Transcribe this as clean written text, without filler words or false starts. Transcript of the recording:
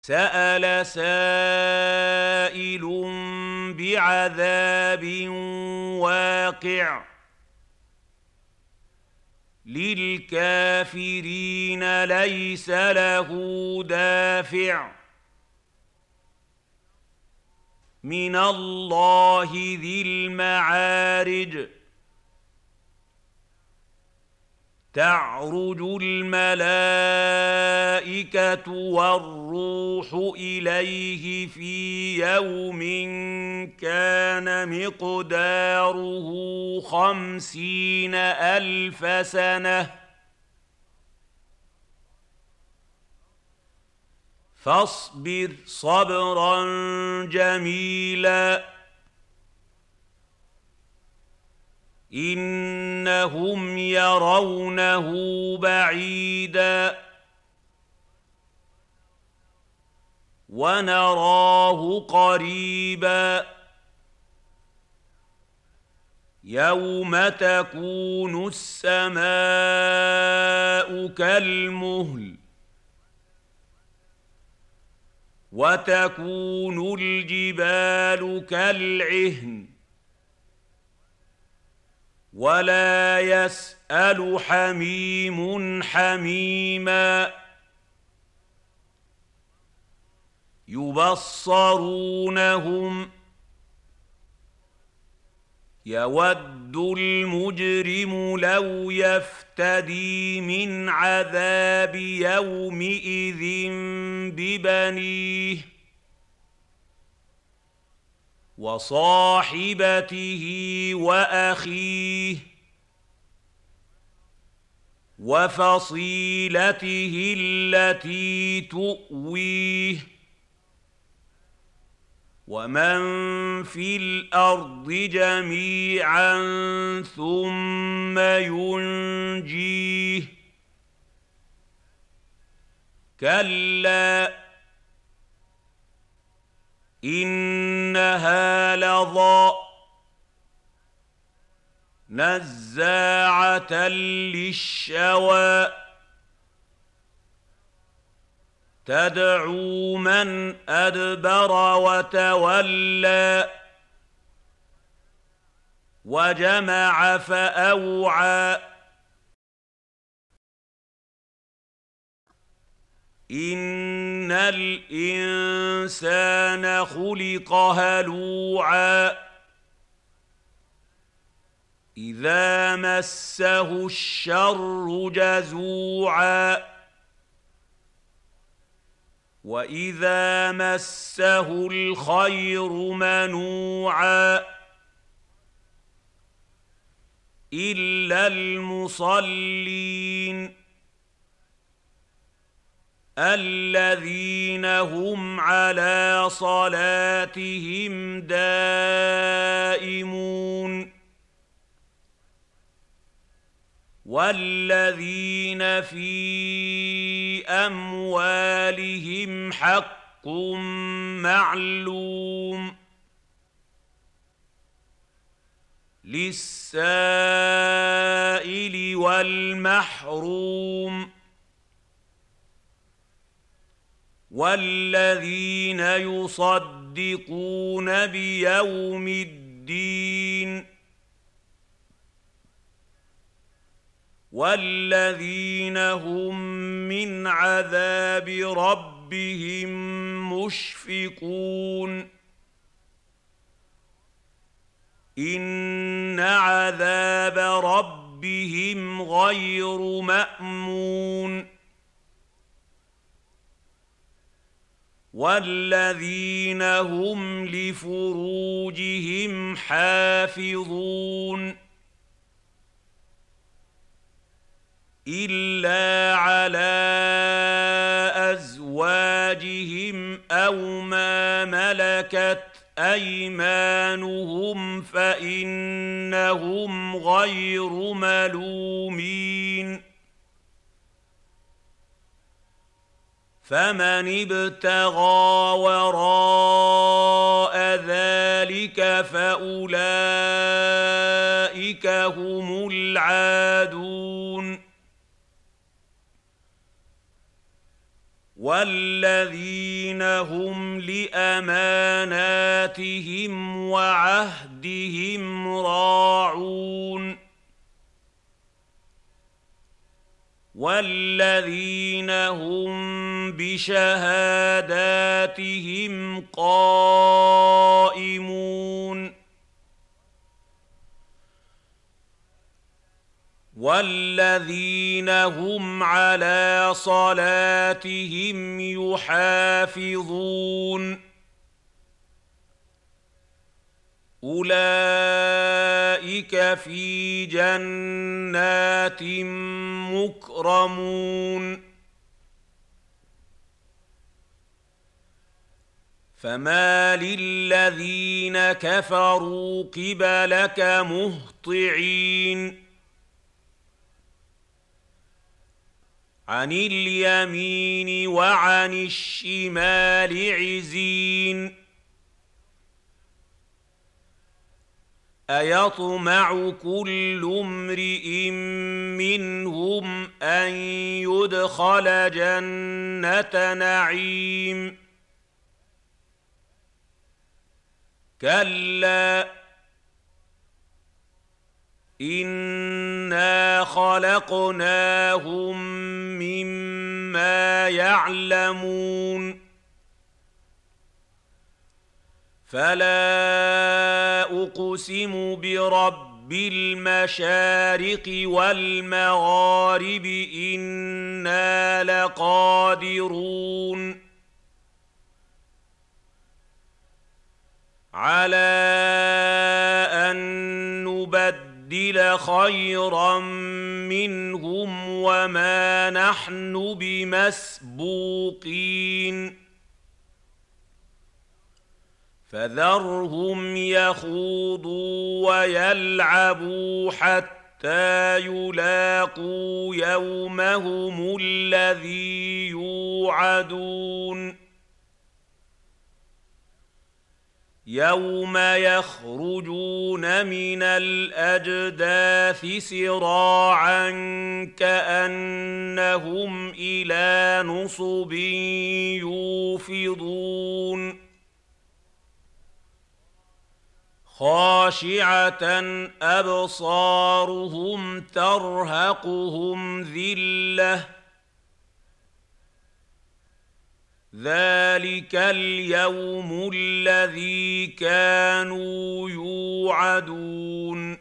سأل سائل بعذاب واقع للكافرين ليس له دافع من الله ذي المعارج تعرج الملائكة والروح إليه في يوم كان مقداره 50,000 سنة فاصبر صبرا جميلا إنهم يرونه بعيدا ونراه قريبا يوم تكون السماء كالمهل وتكون الجبال كالعهن ولا يسأل حميم حميما يبصرونهم يود المجرم لو يفتدي من عذاب يومئذ ببنيه وصاحبته وأخيه وفصيلته التي تؤويه ومن في الأرض جميعا ثم ينجيه كلا إنها لظى نزاعة للشوى تدعو من أدبر وتولى وجمع فأوعى إن الإنسان خلق هلوعا إذا مسه الشر جزوعا وإذا مسه الخير منوعا إلا المصلين الذين هم على صلاتهم دائمون والذين في أموالهم حق معلوم للسائل والمحروم والذين يصدقون بيوم الدين والذين هم من عذاب ربهم مشفقون إن عذاب ربهم غير مأمون والذين هم لفروجهم حافظون إلا على أزواجهم أو ما ملكت أيمانهم فإنهم غير ملومين فمن ابتغى وراء ذلك فأولئك هم العادون والذين هم لأماناتهم وعهدهم راعون والذين هم بشهاداتهم قائمون والذين هم على صلاتهم يحافظون أولئك في جنات مكرمون فما للذين كفروا قبلك مهطعين عن اليمين وعن الشمال عزين أيطمع كل امرئ منهم أن يدخل جنة نعيم كلا إنا خلقناهم مما يعلمون فلا أقسم برب المشارق والمغارب إنا لقادرون على أن نبدل خيرا منهم وما نحن بمسبوقين فذرهم يخوضوا ويلعبوا حتى يلاقوا يومهم الذي يوعدون يوم يخرجون من الأجداث سراعا كأنهم إلى نصب يوفضون خاشعة أبصارهم ترهقهم ذلة ذلك اليوم الذي كانوا يوعدون